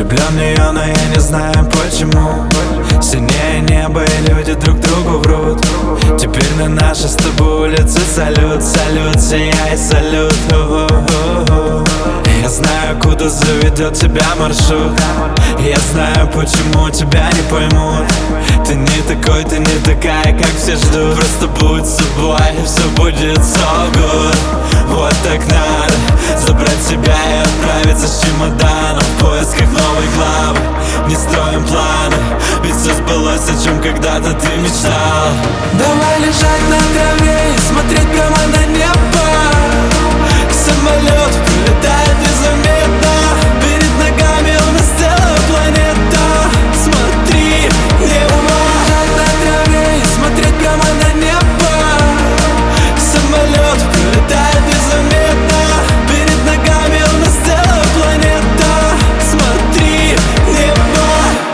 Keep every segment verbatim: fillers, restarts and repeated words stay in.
Влюблен в нее, но я не знаю почему. Синее небо и люди друг другу врут. Теперь на нашей с тобой улице салют, салют, сияй, салют. У-у-у-у. Я знаю, куда заведет тебя маршрут. Я знаю, почему тебя не поймут. Ты не такой, ты не такая, как все ждут. Просто будь собой, и все будет so good. Вот так надо забрать себя и отправиться с чемоданом в поисках новой главы. Не строим планы, ведь все сбылось, о чем когда-то ты мечтал. Давай лежать на траве и смотреть прямо на небо. Самолет прилетает незаметно. Перед ногами у нас целая планета. Смотри, небо. Лежать на траве и смотреть прямо на небо. Самолет прилетает незаметно. Перед ногами у нас целая планета. Смотри, небо.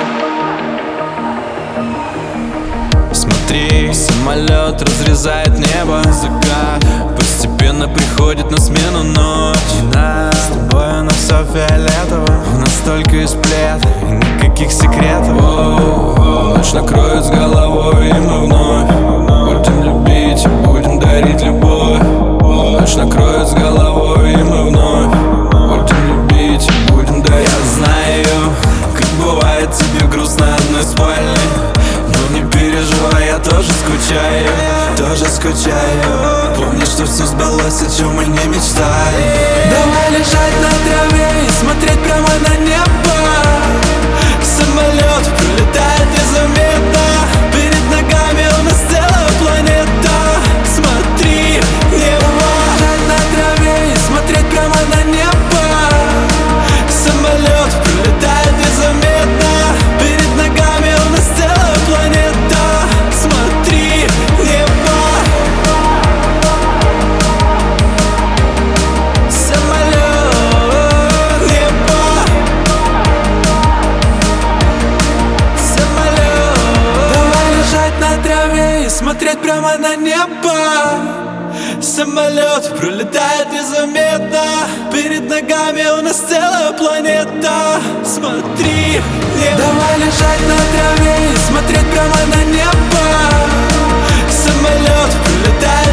Смотри, самолет разрезает небо. Закат постепенно приходит на смену ночь. С тобой у нас все фиолетово. У нас только есть плед и никаких секретов. О-о-о. Ночь накроет с головой, и мы вновь будем любить и будем дарить любовь. Ночь накроет с головой, и мы вновь будем любить и будем дарить. Я знаю, как бывает тебе грустно одной спальни. Но не переживай, я тоже скучаю, тоже скучаю. Помни, что все сбылось, о чем мы не мечтали. Давай лежать на траве и смотреть прямо на небо. Самолет пролетает незаметно. Перед ногами у нас целая планета. Смотри, небо. Лежать на траве и смотреть прямо на небо. Самолет пролетает незаметно. Перед ногами у нас целая планета. Смотри, небо. Самолет, небо. Самолет. Давай лежать на траве и смотреть прямо на небо. Самолет пролетает незаметно. Перед ногами у нас целая планета. Смотри, небо. Давай лежать на траве и смотреть прямо на небо. Самолет пролетает